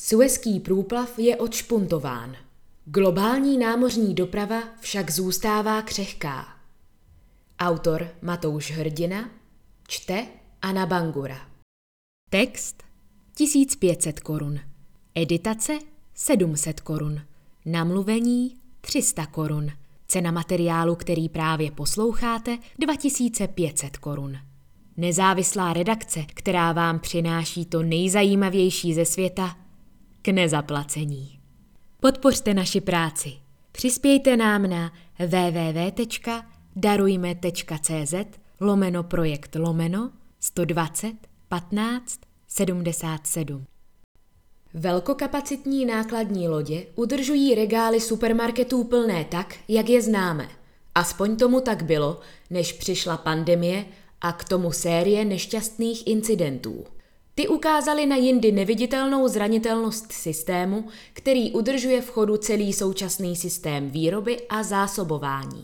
Suezský průplav je odšpuntován. Globální námořní doprava však zůstává křehká. Autor Matouš Hrdina, čte Anna Bangura. Text 1500 korun. Editace 700 korun. Namluvení 300 korun. Cena materiálu, který právě posloucháte, 2500 korun. Nezávislá redakce, která vám přináší to nejzajímavější ze světa, k nezaplacení. Podpořte naši práci. Přispějte nám na www.darujme.cz/projekt/120 15 77. Velkokapacitní nákladní lodě udržují regály supermarketů plné tak, jak je známe. Aspoň tomu tak bylo, než přišla pandemie a k tomu série nešťastných incidentů. Ty ukázaly na jindy neviditelnou zranitelnost systému, který udržuje v chodu celý současný systém výroby a zásobování.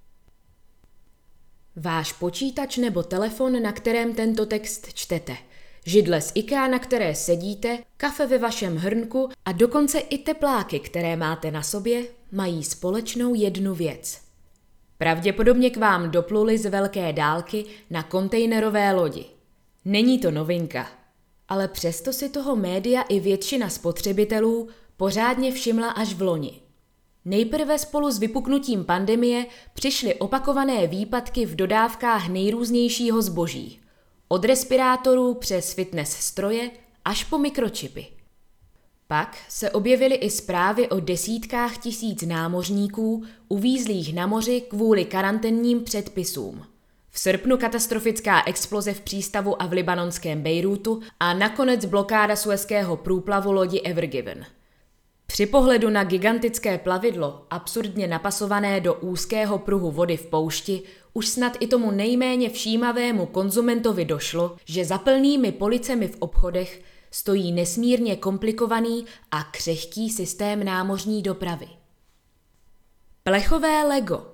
Váš počítač nebo telefon, na kterém tento text čtete, židle z IKEA, na které sedíte, kafe ve vašem hrnku a dokonce i tepláky, které máte na sobě, mají společnou jednu věc. Pravděpodobně k vám dopluli z velké dálky na kontejnerové lodi. Není to novinka, ale přesto si toho média i většina spotřebitelů pořádně všimla až v loni. Nejprve spolu s vypuknutím pandemie přišly opakované výpadky v dodávkách nejrůznějšího zboží. Od respirátorů přes fitness stroje až po mikročipy. Pak se objevily i zprávy o desítkách tisíc námořníků uvízlých na moři kvůli karanténním předpisům. V srpnu katastrofická exploze v přístavu a v libanonském Bejrútu a nakonec blokáda Suezského průplavu lodi Ever Given. Při pohledu na gigantické plavidlo, absurdně napasované do úzkého pruhu vody v poušti, už snad i tomu nejméně všímavému konzumentovi došlo, že za plnými policemi v obchodech stojí nesmírně komplikovaný a křehký systém námořní dopravy. Plechové Lego.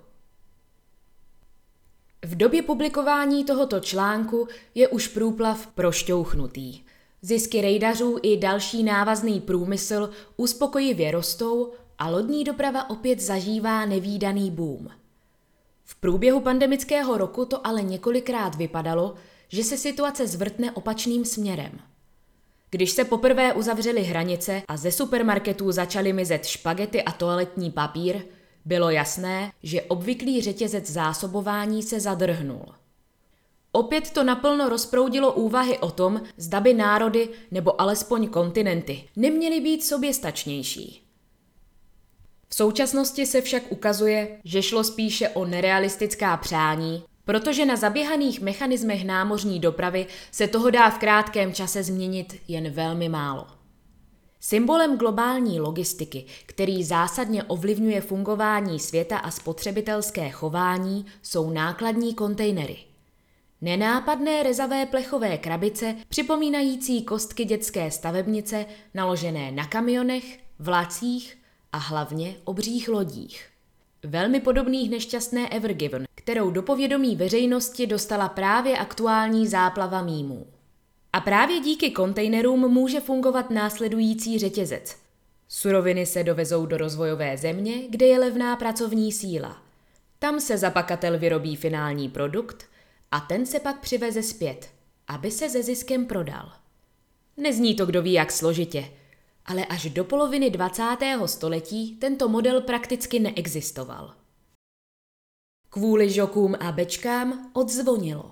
V době publikování tohoto článku je už průplav prošťouchnutý. Zisky rejdařů i další návazný průmysl uspokojivě rostou a lodní doprava opět zažívá nevídaný boom. V průběhu pandemického roku to ale několikrát vypadalo, že se situace zvrtne opačným směrem. Když se poprvé uzavřely hranice a ze supermarketů začaly mizet špagety a toaletní papír, bylo jasné, že obvyklý řetězec zásobování se zadrhnul. Opět to naplno rozproudilo úvahy o tom, zda by národy nebo alespoň kontinenty neměly být soběstačnější. V současnosti se však ukazuje, že šlo spíše o nerealistická přání, protože na zaběhaných mechanismech námořní dopravy se toho dá v krátkém čase změnit jen velmi málo. Symbolem globální logistiky, který zásadně ovlivňuje fungování světa a spotřebitelské chování, jsou nákladní kontejnery. Nenápadné rezavé plechové krabice, připomínající kostky dětské stavebnice, naložené na kamionech, vlacích a hlavně obřích lodích. Velmi podobných nešťastné Ever Given, kterou do povědomí veřejnosti dostala právě aktuální záplava mýmů. A právě díky kontejnerům může fungovat následující řetězec. Suroviny se dovezou do rozvojové země, kde je levná pracovní síla. Tam se za pakatel vyrobí finální produkt a ten se pak přiveze zpět, aby se se ziskem prodal. Nezní to kdo ví jak složitě, ale až do poloviny 20. století tento model prakticky neexistoval. Kvůli žokům a bečkám odzvonilo.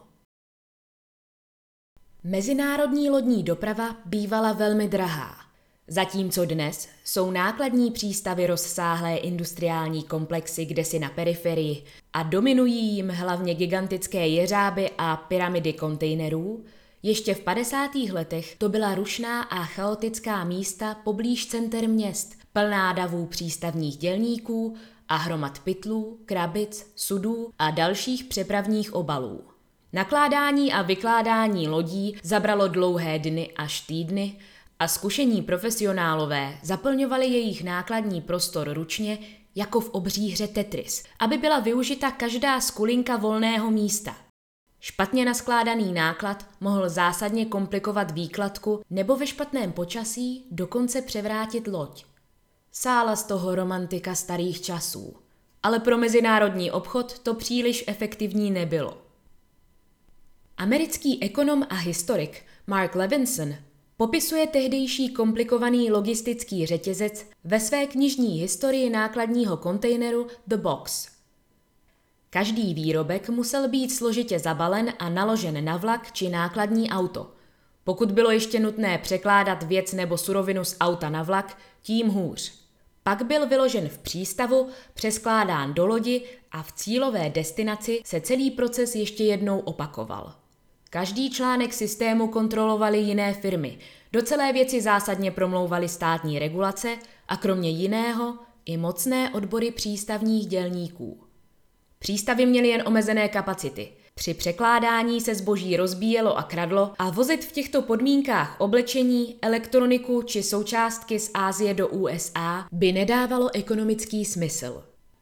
Mezinárodní lodní doprava bývala velmi drahá, zatímco dnes jsou nákladní přístavy rozsáhlé industriální komplexy kdesi na periferii a dominují jim hlavně gigantické jeřáby a pyramidy kontejnerů. Ještě v 50. letech to byla rušná a chaotická místa poblíž center měst, plná davů přístavních dělníků a hromad pytlů, krabic, sudů a dalších přepravních obalů. Nakládání a vykládání lodí zabralo dlouhé dny až týdny a zkušení profesionálové zaplňovali jejich nákladní prostor ručně jako v obří hře Tetris, aby byla využita každá skulinka volného místa. Špatně naskládaný náklad mohl zásadně komplikovat výkladku nebo ve špatném počasí dokonce převrátit loď. Sála z toho romantika starých časů, ale pro mezinárodní obchod to příliš efektivní nebylo. Americký ekonom a historik Mark Levinson popisuje tehdejší komplikovaný logistický řetězec ve své knižní historii nákladního kontejneru The Box. Každý výrobek musel být složitě zabalen a naložen na vlak či nákladní auto. Pokud bylo ještě nutné překládat věc nebo surovinu z auta na vlak, tím hůř. Pak byl vyložen v přístavu, přeskládán do lodi a v cílové destinaci se celý proces ještě jednou opakoval. Každý článek systému kontrolovaly jiné firmy, do celé věci zásadně promlouvaly státní regulace a kromě jiného i mocné odbory přístavních dělníků. Přístavy měly jen omezené kapacity. Při překládání se zboží rozbíjelo a kradlo a vozit v těchto podmínkách oblečení, elektroniku či součástky z Asie do USA by nedávalo ekonomický smysl.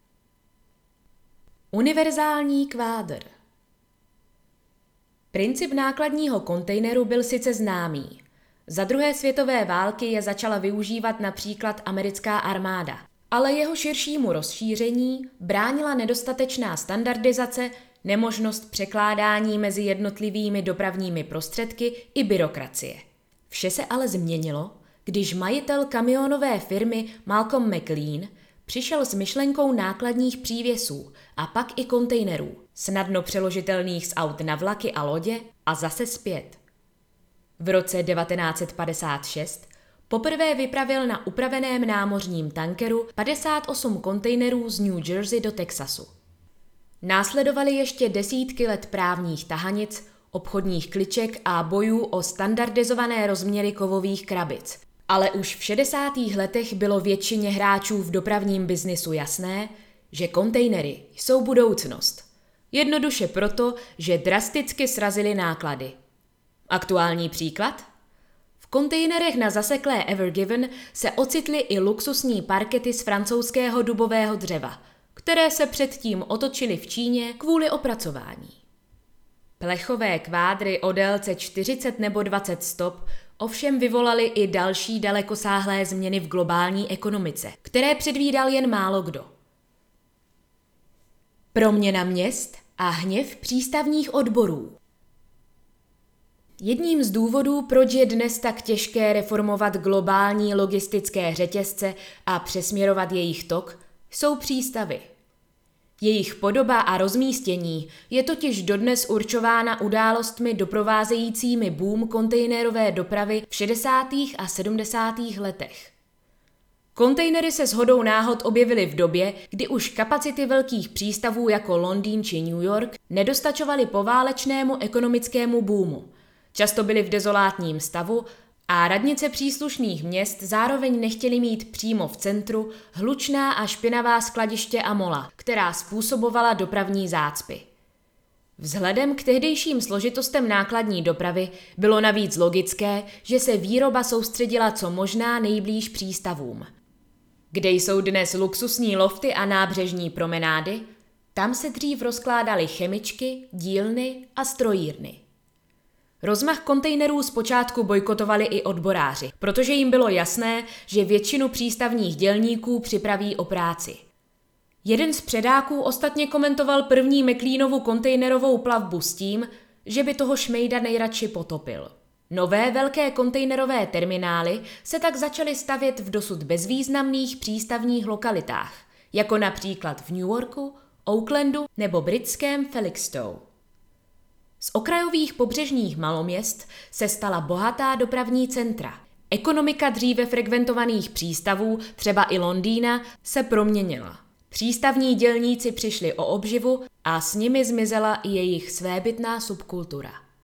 Univerzální kvádr. Princip nákladního kontejneru byl sice známý. Za druhé světové války je začala využívat například americká armáda, ale jeho širšímu rozšíření bránila nedostatečná standardizace, nemožnost překládání mezi jednotlivými dopravními prostředky i byrokracie. Vše se ale změnilo, když majitel kamionové firmy Malcolm McLean přišel s myšlenkou nákladních přívěsů a pak i kontejnerů, snadno přeložitelných z aut na vlaky a lodě a zase zpět. V roce 1956 poprvé vypravil na upraveném námořním tankeru 58 kontejnerů z New Jersey do Texasu. Následovaly ještě desítky let právních tahanic, obchodních kliček a bojů o standardizované rozměry kovových krabic. Ale už v 60. letech bylo většině hráčů v dopravním biznisu jasné, že kontejnery jsou budoucnost. Jednoduše proto, že drasticky srazily náklady. Aktuální příklad? V kontejnerech na zaseklé Ever Given se ocitly i luxusní parkety z francouzského dubového dřeva, které se předtím otočily v Číně kvůli opracování. Plechové kvádry o délce 40 nebo 20 stop ovšem vyvolaly i další dalekosáhlé změny v globální ekonomice, které předvídal jen málo kdo. Proměna měst a hněv přístavních odborů. Jedním z důvodů, proč je dnes tak těžké reformovat globální logistické řetězce a přesměrovat jejich tok, jsou přístavy. Jejich podoba a rozmístění je totiž dodnes určována událostmi doprovázejícími boom kontejnerové dopravy v 60. a 70. letech. Kontejnery se shodou náhod objevily v době, kdy už kapacity velkých přístavů jako Londýn či New York nedostačovaly poválečnému ekonomickému boomu. Často byly v dezolátním stavu a radnice příslušných měst zároveň nechtěly mít přímo v centru hlučná a špinavá skladiště a mola, která způsobovala dopravní zácpy. Vzhledem k tehdejším složitostem nákladní dopravy bylo navíc logické, že se výroba soustředila co možná nejblíž přístavům. Kde jsou dnes luxusní lofty a nábřežní promenády, tam se dřív rozkládaly chemičky, dílny a strojírny. Rozmach kontejnerů zpočátku bojkotovali i odboráři, protože jim bylo jasné, že většinu přístavních dělníků připraví o práci. Jeden z předáků ostatně komentoval první McLeanovu kontejnerovou plavbu s tím, že by toho šmejda nejradši potopil. Nové velké kontejnerové terminály se tak začaly stavět v dosud bezvýznamných přístavních lokalitách, jako například v New Yorku, Oaklandu nebo britském Felixstowe. Z okrajových pobřežních maloměst se stala bohatá dopravní centra. Ekonomika dříve frekventovaných přístavů, třeba i Londýna, se proměnila. Přístavní dělníci přišli o obživu a s nimi zmizela i jejich svébytná subkultura.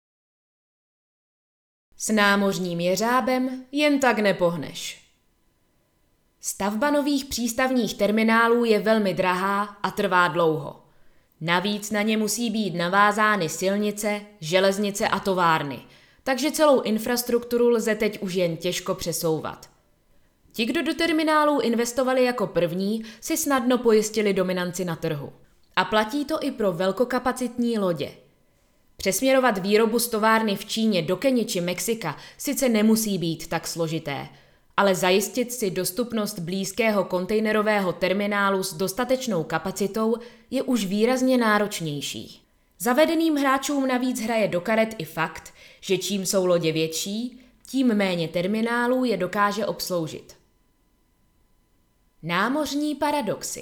S námořním jeřábem jen tak nepohneš. Stavba nových přístavních terminálů je velmi drahá a trvá dlouho. Navíc na ně musí být navázány silnice, železnice a továrny, takže celou infrastrukturu lze teď už jen těžko přesouvat. Ti, kdo do terminálů investovali jako první, si snadno pojistili dominanci na trhu. A platí to i pro velkokapacitní lodě. Přesměrovat výrobu z továrny v Číně do Keni či Mexika sice nemusí být tak složité, ale zajistit si dostupnost blízkého kontejnerového terminálu s dostatečnou kapacitou je už výrazně náročnější. Zavedeným hráčům navíc hraje do karet i fakt, že čím jsou lodě větší, tím méně terminálů je dokáže obsloužit. Námořní paradoxy.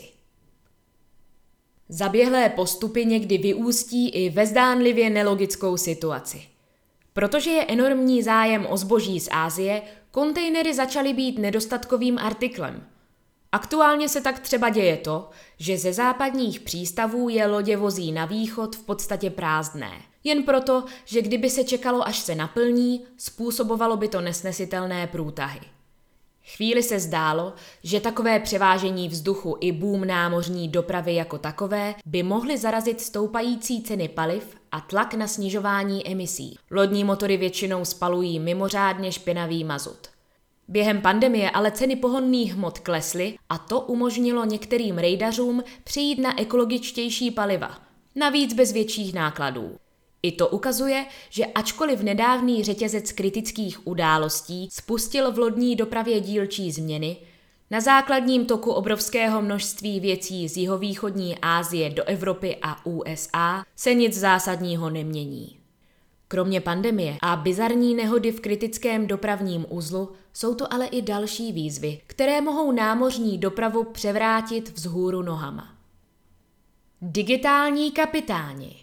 Zaběhlé postupy někdy vyústí i ve zdánlivě nelogickou situaci. Protože je enormní zájem o zboží z Asie, kontejnery začaly být nedostatkovým artiklem. Aktuálně se tak třeba děje to, že ze západních přístavů je lodě vozí na východ v podstatě prázdné. Jen proto, že kdyby se čekalo, až se naplní, způsobovalo by to nesnesitelné průtahy. Chvíli se zdálo, že takové převážení vzduchu i boom námořní dopravy jako takové by mohly zarazit stoupající ceny paliv a tlak na snižování emisí. Lodní motory většinou spalují mimořádně špinavý mazut. Během pandemie ale ceny pohonných hmot klesly a to umožnilo některým rejdařům přejít na ekologičtější paliva, navíc bez větších nákladů. I to ukazuje, že ačkoliv nedávný řetězec kritických událostí spustil v lodní dopravě dílčí změny, na základním toku obrovského množství věcí z jihovýchodní Asie do Evropy a USA se nic zásadního nemění. Kromě pandemie a bizarní nehody v kritickém dopravním uzlu jsou to ale i další výzvy, které mohou námořní dopravu převrátit vzhůru nohama. Digitální kapitáni.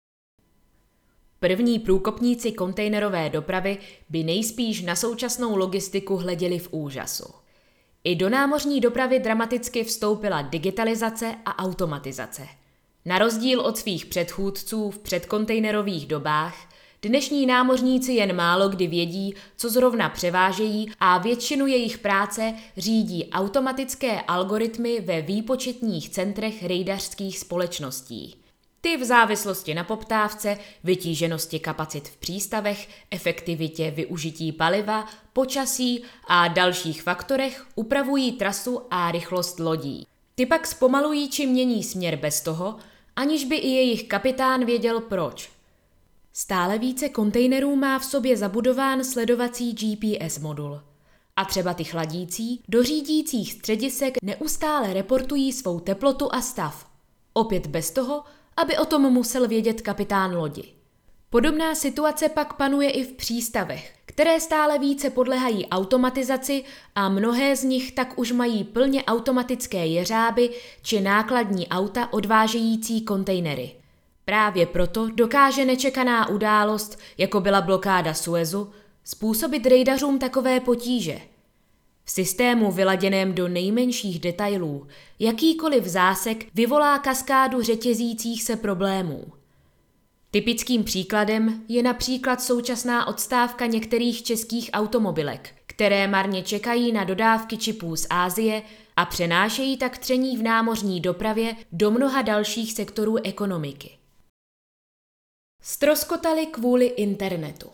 První průkopníci kontejnerové dopravy by nejspíš na současnou logistiku hleděli v úžasu. I do námořní dopravy dramaticky vstoupila digitalizace a automatizace. Na rozdíl od svých předchůdců v předkontejnerových dobách, dnešní námořníci jen málo kdy vědí, co zrovna převážejí a většinu jejich práce řídí automatické algoritmy ve výpočetních centrech rejdařských společností. Ty v závislosti na poptávce, vytíženosti kapacit v přístavech, efektivitě využití paliva, počasí a dalších faktorech upravují trasu a rychlost lodí. Ty pak zpomalují či mění směr bez toho, aniž by i jejich kapitán věděl proč. Stále více kontejnerů má v sobě zabudován sledovací GPS modul. A třeba ty chladící do řídících středisek neustále reportují svou teplotu a stav. Opět bez toho, aby o tom musel vědět kapitán lodi. Podobná situace pak panuje i v přístavech, které stále více podléhají automatizaci a mnohé z nich tak už mají plně automatické jeřáby či nákladní auta odvážející kontejnery. Právě proto dokáže nečekaná událost, jako byla blokáda Suezu, způsobit rejdařům takové potíže. V systému vyladěném do nejmenších detailů jakýkoliv zásek vyvolá kaskádu řetězících se problémů. Typickým příkladem je například současná odstávka některých českých automobilek, které marně čekají na dodávky čipů z Asie a přenášejí tak tření v námořní dopravě do mnoha dalších sektorů ekonomiky. Ztroskotali kvůli internetu.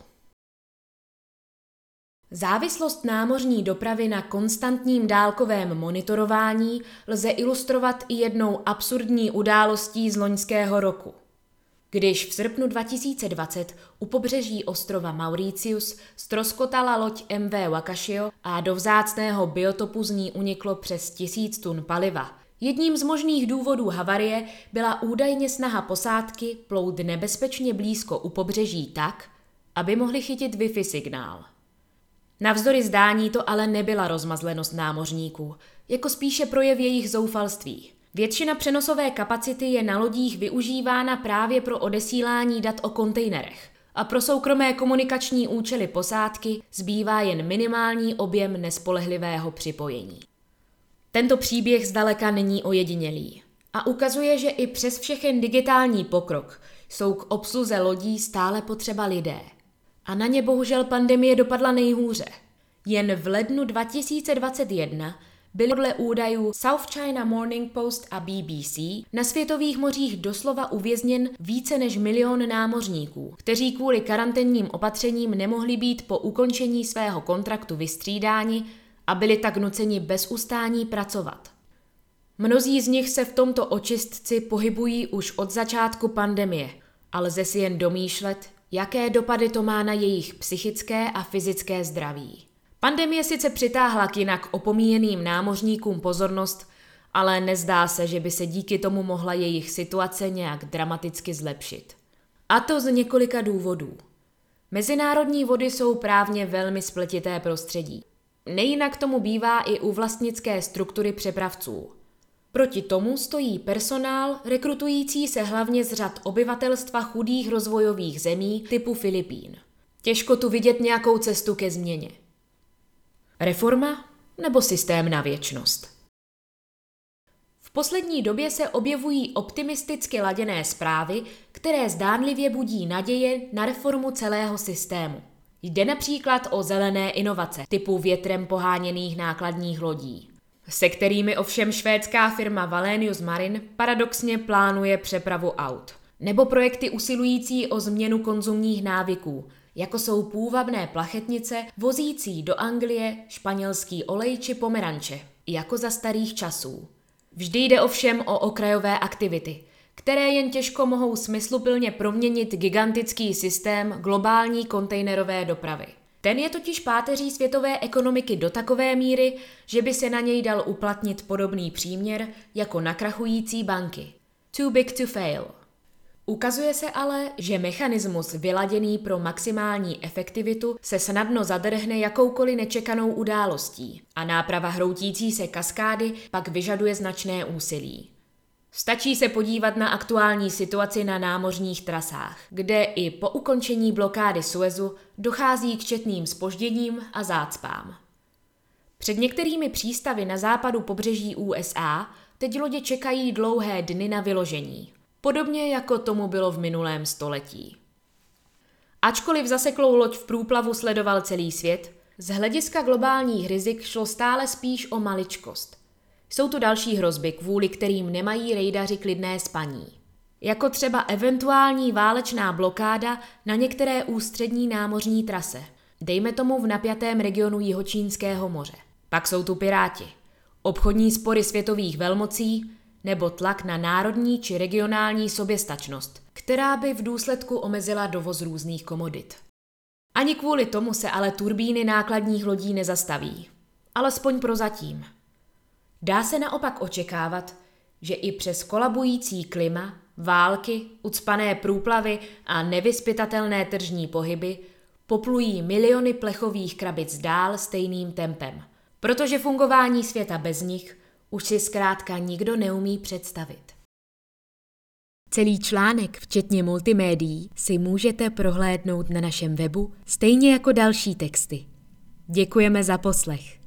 Závislost námořní dopravy na konstantním dálkovém monitorování lze ilustrovat i jednou absurdní událostí z loňského roku. Když v srpnu 2020 u pobřeží ostrova Mauritius ztroskotala loď MV Wakashio a do vzácného biotopu z ní uniklo přes 1000 tun paliva. Jedním z možných důvodů havarie byla údajně snaha posádky plout nebezpečně blízko u pobřeží tak, aby mohli chytit Wi-Fi signál. Navzdory zdání to ale nebyla rozmazlenost námořníků, jako spíše projev jejich zoufalství. Většina přenosové kapacity je na lodích využívána právě pro odesílání dat o kontejnerech a pro soukromé komunikační účely posádky zbývá jen minimální objem nespolehlivého připojení. Tento příběh zdaleka není ojedinělý a ukazuje, že i přes všechen digitální pokrok jsou k obsluze lodí stále potřeba lidé. A na ně bohužel pandemie dopadla nejhůře. Jen v lednu 2021 byly podle údajů South China Morning Post a BBC na světových mořích doslova uvězněn více než 1 000 000 námořníků, kteří kvůli karanténním opatřením nemohli být po ukončení svého kontraktu vystřídáni a byli tak nuceni bez ustání pracovat. Mnozí z nich se v tomto očistci pohybují už od začátku pandemie a lze si jen domýšlet, jaké dopady to má na jejich psychické a fyzické zdraví. Pandemie sice přitáhla k jinak opomíjeným námořníkům pozornost, ale nezdá se, že by se díky tomu mohla jejich situace nějak dramaticky zlepšit. A to z několika důvodů. Mezinárodní vody jsou právně velmi spletité prostředí. Nejinak tomu bývá i u vlastnické struktury přepravců. Proti tomu stojí personál rekrutující se hlavně z řad obyvatelstva chudých rozvojových zemí typu Filipín. Těžko tu vidět nějakou cestu ke změně. Reforma nebo systém na věčnost? V poslední době se objevují optimisticky laděné zprávy, které zdánlivě budí naděje na reformu celého systému. Jde například o zelené inovace typu větrem poháněných nákladních lodí, se kterými ovšem švédská firma Wallenius Marine paradoxně plánuje přepravu aut. Nebo projekty usilující o změnu konzumních návyků, jako jsou půvabné plachetnice vozící do Anglie španělský olej či pomeranče, jako za starých časů. Vždy jde ovšem o okrajové aktivity, které jen těžko mohou smysluplně proměnit gigantický systém globální kontejnerové dopravy. Ten je totiž páteří světové ekonomiky do takové míry, že by se na něj dal uplatnit podobný příměr jako na krachující banky. Too big to fail. Ukazuje se ale, že mechanismus vyladěný pro maximální efektivitu se snadno zadrhne jakoukoliv nečekanou událostí a náprava hroutící se kaskády pak vyžaduje značné úsilí. Stačí se podívat na aktuální situaci na námořních trasách, kde i po ukončení blokády Suezu dochází k četným zpožděním a zácpám. Před některými přístavy na západu pobřeží USA teď lodě čekají dlouhé dny na vyložení. Podobně jako tomu bylo v minulém století. Ačkoliv zaseklou loď v průplavu sledoval celý svět, z hlediska globálních rizik šlo stále spíš o maličkost. Jsou tu další hrozby, kvůli kterým nemají rejdaři klidné spaní. Jako třeba eventuální válečná blokáda na některé ústřední námořní trase, dejme tomu v napjatém regionu Jihočínského moře. Pak jsou tu piráti, obchodní spory světových velmocí, nebo tlak na národní či regionální soběstačnost, která by v důsledku omezila dovoz různých komodit. Ani kvůli tomu se ale turbíny nákladních lodí nezastaví. Alespoň prozatím. Dá se naopak očekávat, že i přes kolabující klima, války, ucpané průplavy a nevyzpytatelné tržní pohyby poplují miliony plechových krabic dál stejným tempem, protože fungování světa bez nich už si zkrátka nikdo neumí představit. Celý článek, včetně multimédií, si můžete prohlédnout na našem webu, stejně jako další texty. Děkujeme za poslech.